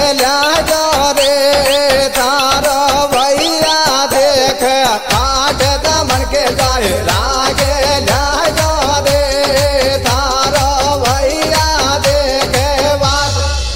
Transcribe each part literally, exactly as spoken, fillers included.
ला जो रे तारो भैया देख काट दमन के जाए लागे ला जो रे तारो भैया देख बात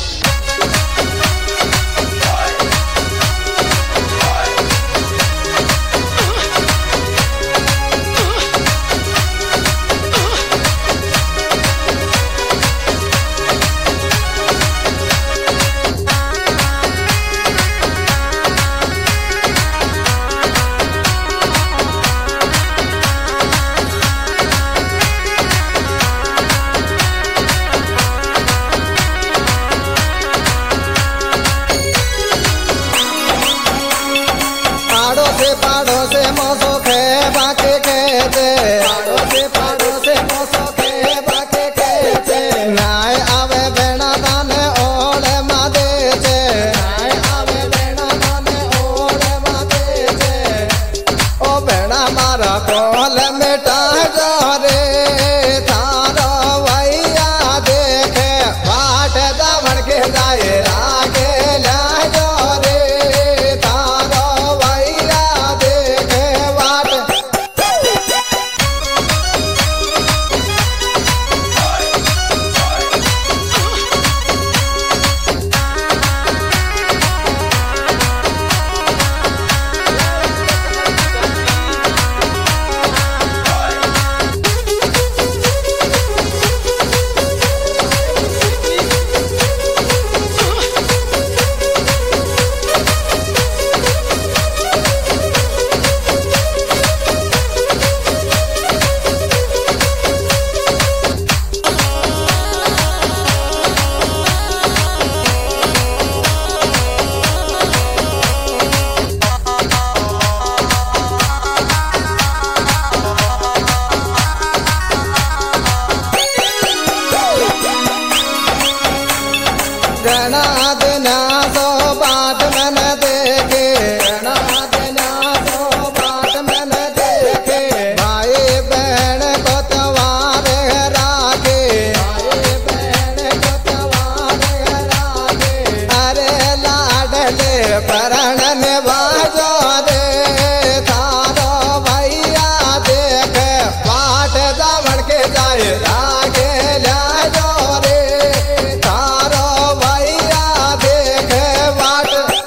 पाड़ो से पाड़ो से मौसो खे बाके कहते पाड़ो से पाड़ो से मौसो खे बाके कहते नाय आवे बेना दाने ओले मादे छे नाय आवे बेना दाने ओले मादे छे ओ बेना मारा कोल मेटा जो रे थारो भैया देखे बाट दामन के जाए लागे ला जो रे थारो भैया देखे बाट गणा दिना सो बाट मन देखे गणा दिना सो बाट मन देखे भाई बहन को तवार राखे भाई बहन को तवार राखे अरे लाडले परण में बाजो रे थारो भैया देखे बाट दामन के जाए लागे ला जो रे थारो भैया देखे बाट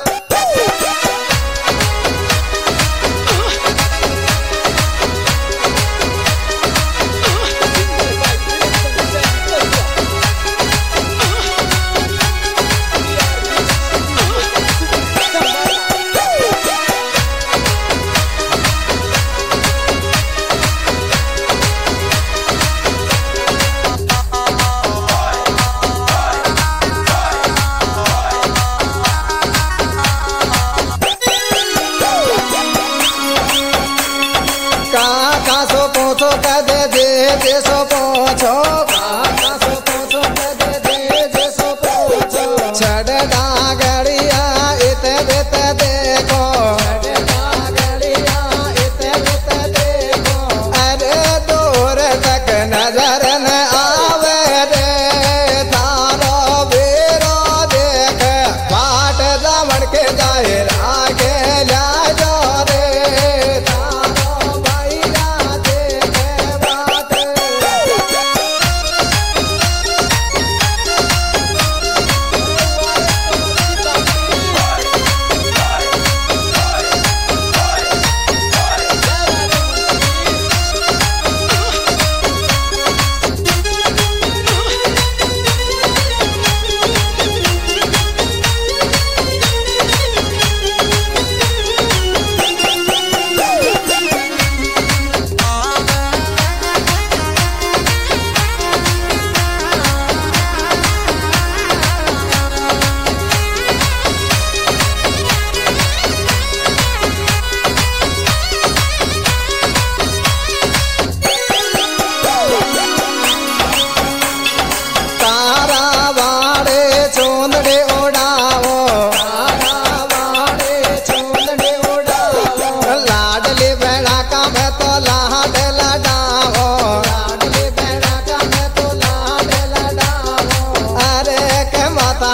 काका सो पोछो कदे दे दे सो पोछो काका सो पोछो कदे दे दे सो पोछो छड़ डागड़िया इत बित देखो छड़ डागड़िया इत बित देखो अरे दूर तक नजर न आवे रे थारो वीरो देख बाट दामन के जाए लागे ला जो रे थारो भैया देखे बाट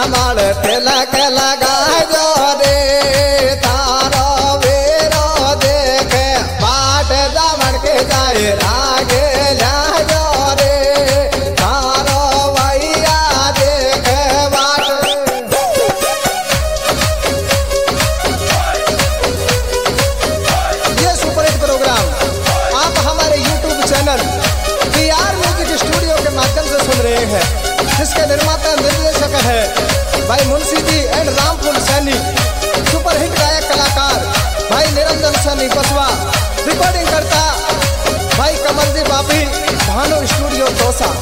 माल तिलक लगायो रे थारो वीरो देखे बाट जावन के जाए रागे लायो रे थारो भैया देखे बाट। ये सुपर हिट प्रोग्राम आप हमारे YouTube channel B R music studio के माध्यम से सुन रहे हैं, जिसके निर्माता निर्देशक है भाई मुंशी जी एंड रामपुर सैनी, सुपरहिट गायक कलाकार भाई निरंजन सैनी बसवा, रिकॉर्डिंग करता भाई कमलजी बापी, भानु स्टूडियो दौसा।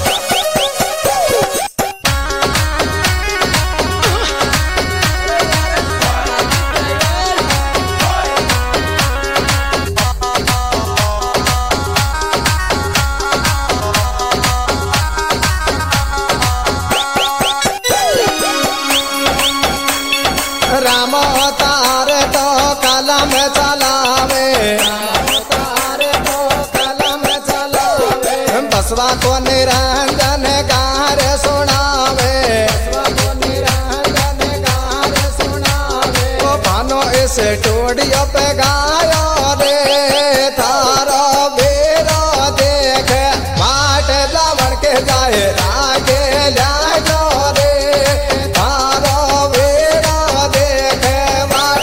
राम अवतार तो कलम चलावे, बसवा को निरंजन गार सुनावे, वो भानो इस स्टूडियो पे गायो रे थारो वीरो देखे बाट जावन के जाए रागे लायो रे थारो वीरो देखे बाट।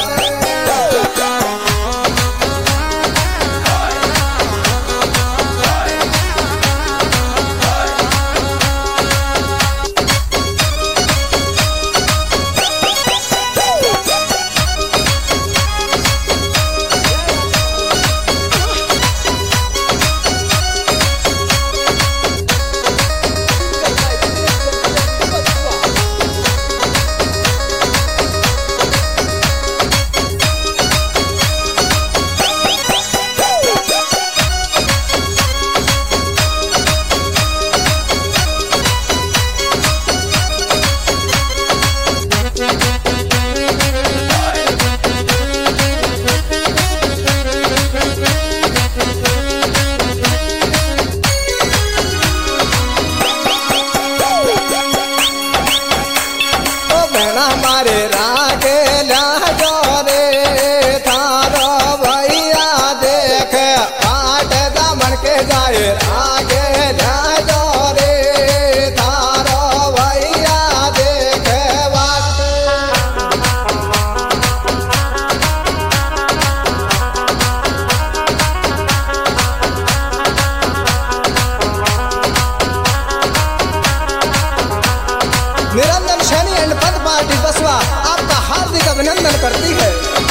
हमारे रागे लाजो रे थारो भैया देखे बाट दामन के जाए रागे लाजो रे थारो भैया देखे बाट। निरंजन सैनी एंड पद पार्टी बसवा आपका हार्दिक अभिनंदन करती है।